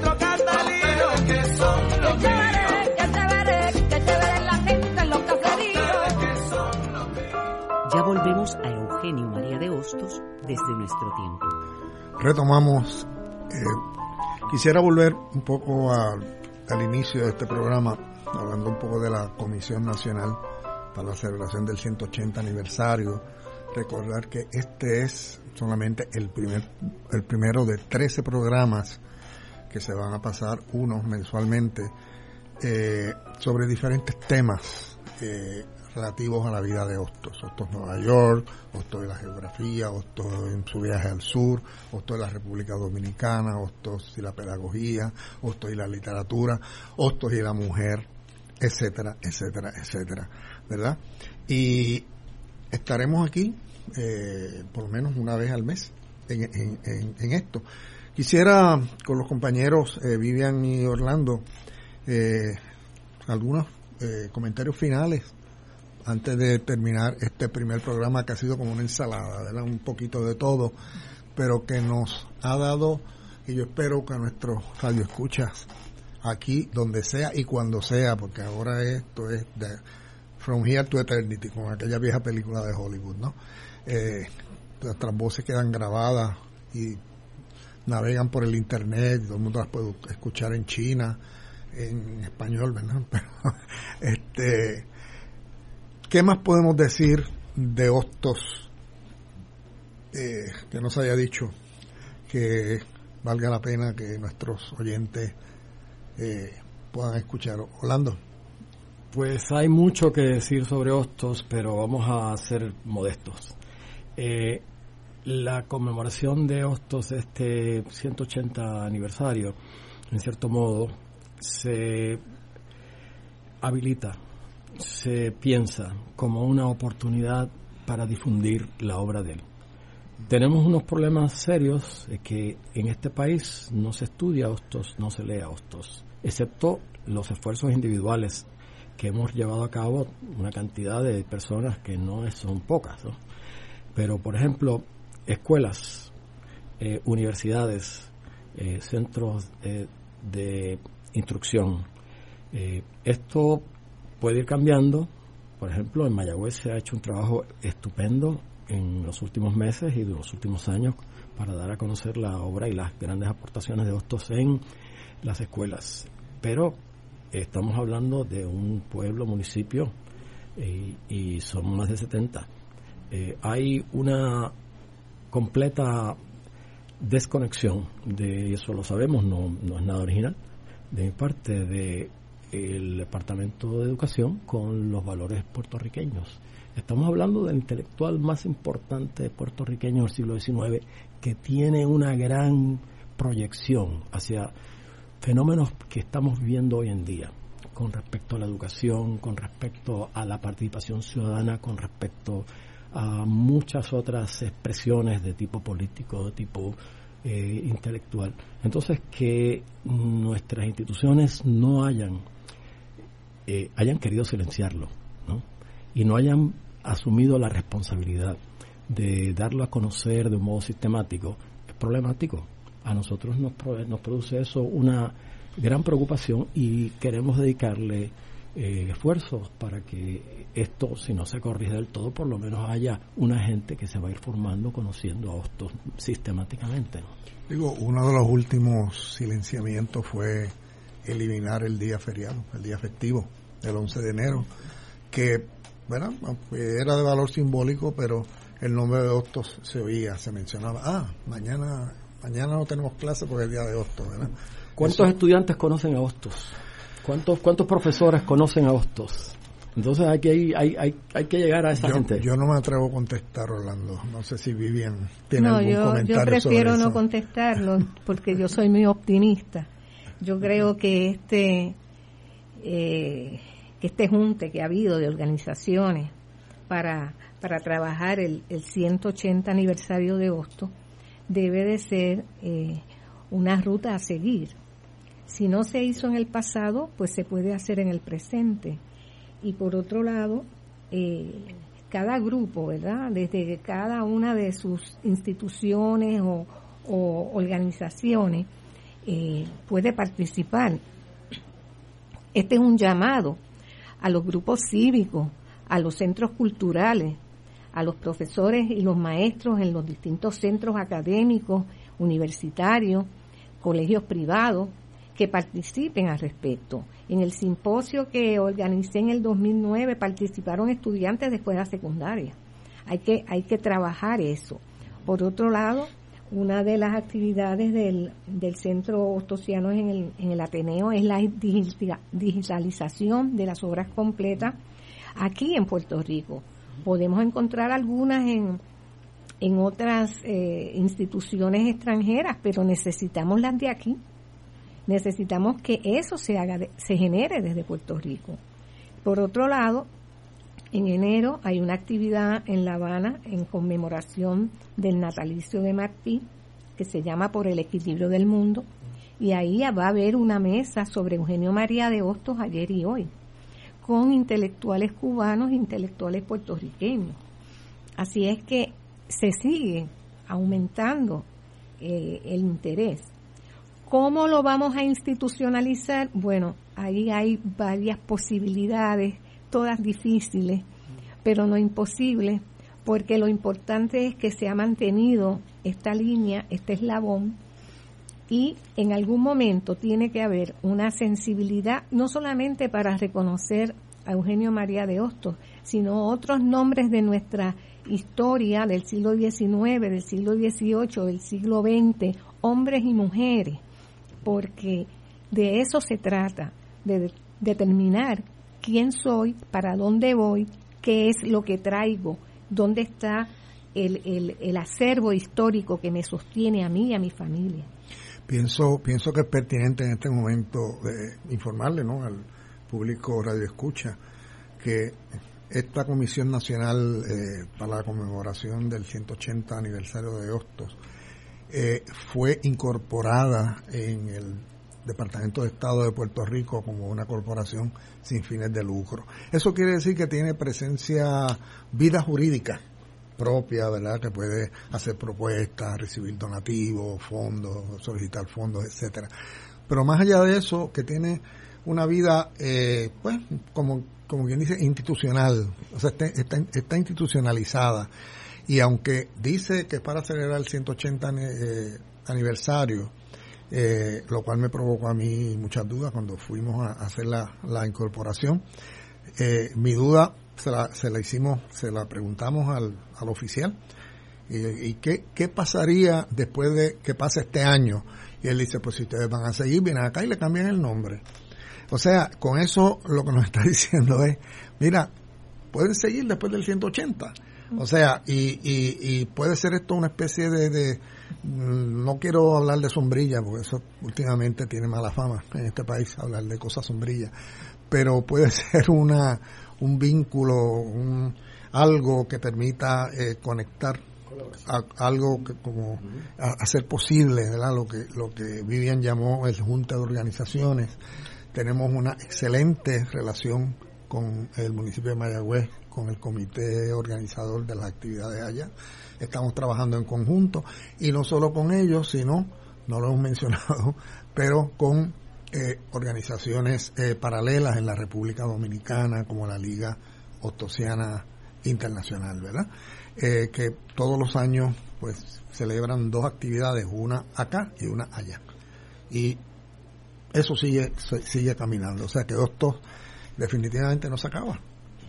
Ya volvemos a Eugenio María de Hostos desde nuestro tiempo. Retomamos. Quisiera volver un poco al inicio de este programa, hablando un poco de la Comisión Nacional para la celebración del 180 aniversario. Recordar que este es solamente el primero de 13 programas que se van a pasar, unos mensualmente, sobre diferentes temas relativos a la vida de Hostos. Hostos Nueva York, Hostos de la geografía, Hostos en su viaje al sur, Hostos de la República Dominicana, Hostos y la pedagogía, Hostos y la literatura, Hostos y la mujer, etcétera, etcétera, etcétera, ¿verdad? Y estaremos aquí por lo menos una vez al mes en esto. Quisiera con los compañeros Vivian y Orlando algunos comentarios finales antes de terminar este primer programa, que ha sido como una ensalada, ¿verdad? Un poquito de todo, pero que nos ha dado, y yo espero que a nuestros radioescuchas aquí, donde sea y cuando sea, porque ahora esto es de From Here to Eternity, como aquella vieja película de Hollywood, ¿no? Nuestras voces quedan grabadas y navegan por el internet, todo el mundo las puede escuchar en China, en español, ¿verdad? Pero ¿qué más podemos decir de Hostos que no se haya dicho que valga la pena que nuestros oyentes puedan escuchar? Orlando. Pues hay mucho que decir sobre Hostos, pero vamos a ser modestos. La conmemoración de Hostos, este 180 aniversario, en cierto modo, se habilita, se piensa como una oportunidad para difundir la obra de él. Tenemos unos problemas serios, que en este país no se estudia Hostos, no se lee Hostos, excepto los esfuerzos individuales que hemos llevado a cabo una cantidad de personas que no son pocas, ¿no? Pero, por ejemplo, escuelas, universidades, centros de instrucción, esto puede ir cambiando. Por ejemplo, en Mayagüez se ha hecho un trabajo estupendo en los últimos meses y de los últimos años para dar a conocer la obra y las grandes aportaciones de Hostos en las escuelas. Pero estamos hablando de un pueblo, municipio, y son más de 70. Hay una completa desconexión, de eso lo sabemos, no es nada original, de mi parte, de el Departamento de Educación con los valores puertorriqueños. Estamos hablando del intelectual más importante puertorriqueño del siglo XIX, que tiene una gran proyección hacia fenómenos que estamos viviendo hoy en día, con respecto a la educación, con respecto a la participación ciudadana, con respecto a muchas otras expresiones de tipo político, de tipo intelectual. Entonces, que nuestras instituciones no hayan querido silenciarlo, ¿no? Y no hayan asumido la responsabilidad de darlo a conocer de un modo sistemático, es problemático. A nosotros nos produce eso una gran preocupación y queremos dedicarle esfuerzos para que esto, si no se corrige del todo, por lo menos haya una gente que se va a ir formando, conociendo a Hostos sistemáticamente, ¿no? Digo, uno de los últimos silenciamientos fue eliminar el día feriado, el día festivo, el 11 de enero, que, bueno, era de valor simbólico, pero el nombre de Hostos se oía, se mencionaba, mañana no tenemos clase porque es el día de Hostos, ¿verdad? ¿Cuántos estudiantes conocen a Hostos? ¿Cuántos profesores conocen a Hostos? Entonces hay que llegar a esa gente. Yo no me atrevo a contestar, Orlando. No sé si Vivian tiene algún comentario. Yo prefiero sobre no eso. Contestarlo porque yo soy muy optimista. Yo creo que este junte que ha habido de organizaciones para trabajar el 180 aniversario de Hostos debe de ser una ruta a seguir. Si no se hizo en el pasado, pues se puede hacer en el presente. Y por otro lado, cada grupo, ¿verdad?, desde cada una de sus instituciones o organizaciones, puede participar. Este es un llamado a los grupos cívicos, a los centros culturales, a los profesores y los maestros en los distintos centros académicos, universitarios, colegios privados, que participen al respecto. En el simposio que organicé en el 2009 participaron estudiantes de escuela secundaria. Hay que trabajar eso. Por otro lado, una de las actividades del Centro Hostosiano en el Ateneo es la digitalización de las obras completas aquí en Puerto Rico. Podemos encontrar algunas en otras instituciones extranjeras, pero necesitamos las de aquí. Necesitamos que eso se genere desde Puerto Rico. Por otro lado, en enero hay una actividad en La Habana en conmemoración del natalicio de Martí, que se llama Por el Equilibrio del Mundo, y ahí va a haber una mesa sobre Eugenio María de Hostos ayer y hoy, con intelectuales cubanos e intelectuales puertorriqueños. Así es que se sigue aumentando el interés. ¿Cómo lo vamos a institucionalizar? Bueno, ahí hay varias posibilidades, todas difíciles, pero no imposibles, porque lo importante es que se ha mantenido esta línea, este eslabón, y en algún momento tiene que haber una sensibilidad, no solamente para reconocer a Eugenio María de Hostos, sino otros nombres de nuestra historia del siglo XIX, del siglo XVIII, del siglo XX, hombres y mujeres, porque de eso se trata, de determinar quién soy, para dónde voy, qué es lo que traigo, dónde está el acervo histórico que me sostiene a mí y a mi familia. Pienso que es pertinente en este momento informarle, ¿no?, al público radioescucha que esta Comisión Nacional para la conmemoración del 180 aniversario de Hostos fue incorporada en el Departamento de Estado de Puerto Rico como una corporación sin fines de lucro. Eso quiere decir que tiene vida jurídica propia, ¿verdad?, que puede hacer propuestas, recibir donativos, fondos, solicitar fondos, etcétera. Pero más allá de eso, que tiene una vida, pues, como quien dice, institucional, o sea, está institucionalizada. Y aunque dice que es para celebrar el 180 aniversario, lo cual me provocó a mí muchas dudas cuando fuimos a hacer la incorporación. Mi duda se la preguntamos al oficial, y qué pasaría después de que pase este año, y él dice, pues si ustedes van a seguir, vienen acá y le cambian el nombre. O sea, con eso lo que nos está diciendo es, mira, pueden seguir después del 180. O sea, y puede ser esto una especie de no quiero hablar de sombrilla, porque eso últimamente tiene mala fama en este país, hablar de cosas sombrillas, pero puede ser un vínculo, algo que permita conectar algo que como hacer posible, ¿verdad? Lo que Vivian llamó el Junta de Organizaciones. Tenemos una excelente relación con el municipio de Mayagüez, con el comité organizador de las actividades allá. Estamos trabajando en conjunto, y no solo con ellos, sino, no lo hemos mencionado, pero con organizaciones paralelas en la República Dominicana, como la Liga Ostosiana Internacional, ¿verdad? Que todos los años pues celebran 2 actividades, una acá y una allá. Y eso sigue caminando, o sea que Hostos definitivamente no se acaba.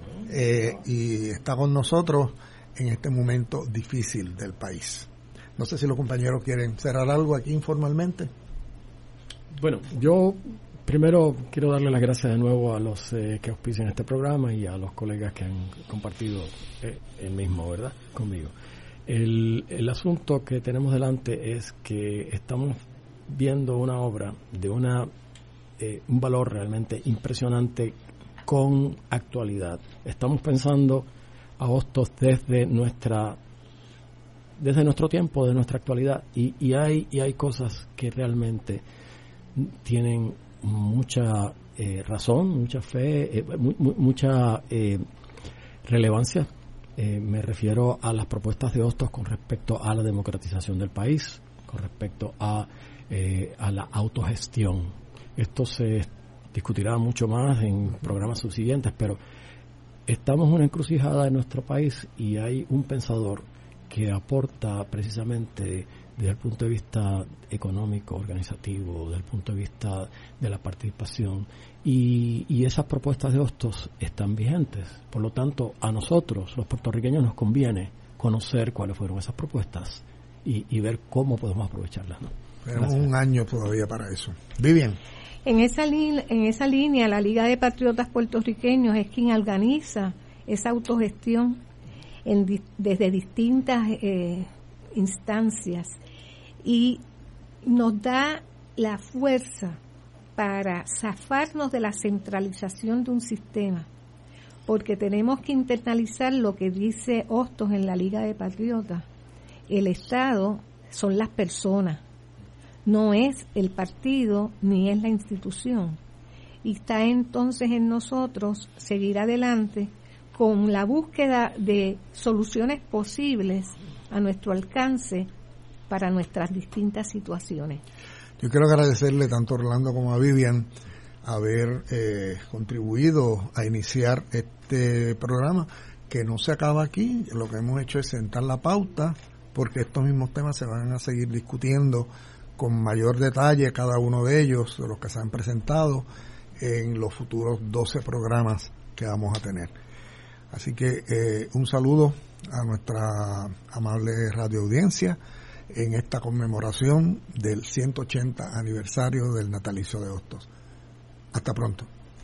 Y está con nosotros en este momento difícil del país. No sé si los compañeros quieren cerrar algo aquí informalmente. Bueno, yo primero quiero darle las gracias de nuevo a los que auspician este programa y a los colegas que han compartido el mismo, ¿verdad?, conmigo. El asunto que tenemos delante es que estamos viendo una obra de un valor realmente impresionante con actualidad. Estamos pensando a Hostos desde nuestro tiempo, de nuestra actualidad, y hay cosas que realmente tienen mucha razón, mucha fe, mucha relevancia. Me refiero a las propuestas de Hostos con respecto a la democratización del país, con respecto a la autogestión. Esto se discutirá mucho más en programas subsiguientes, pero estamos en una encrucijada en nuestro país, y hay un pensador que aporta precisamente desde el punto de vista económico, organizativo, desde el punto de vista de la participación, y esas propuestas de Hostos están vigentes. Por lo tanto, a nosotros, los puertorriqueños, nos conviene conocer cuáles fueron esas propuestas y ver cómo podemos aprovecharlas, ¿no? Tenemos un año todavía para eso. Vivian. En esa línea, la Liga de Patriotas Puertorriqueños es quien organiza esa autogestión desde distintas instancias, y nos da la fuerza para zafarnos de la centralización de un sistema, porque tenemos que internalizar lo que dice Hostos en la Liga de Patriotas. El Estado son las personas, no es el partido ni es la institución, y está entonces en nosotros seguir adelante con la búsqueda de soluciones posibles a nuestro alcance para nuestras distintas situaciones. Yo quiero agradecerle tanto a Orlando como a Vivian haber contribuido a iniciar este programa, que no se acaba aquí. Lo que hemos hecho es sentar la pauta, porque estos mismos temas se van a seguir discutiendo con mayor detalle, cada uno de ellos, de los que se han presentado, en los futuros 12 programas que vamos a tener. Así que un saludo a nuestra amable radioaudiencia en esta conmemoración del 180 aniversario del natalicio de Hostos. Hasta pronto.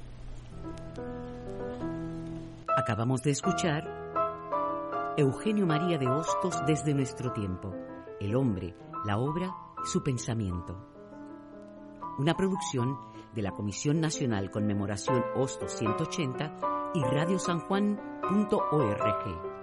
Acabamos de escuchar Eugenio María de Hostos desde nuestro tiempo, el hombre, la obra, su pensamiento. Una producción de la Comisión Nacional Conmemoración Hostos 180 y radiosanjuan.org.